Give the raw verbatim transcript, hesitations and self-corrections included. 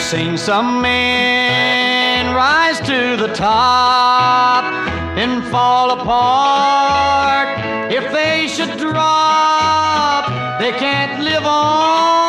seen some men rise to the top and fall apart. If they should drop, they can't live on.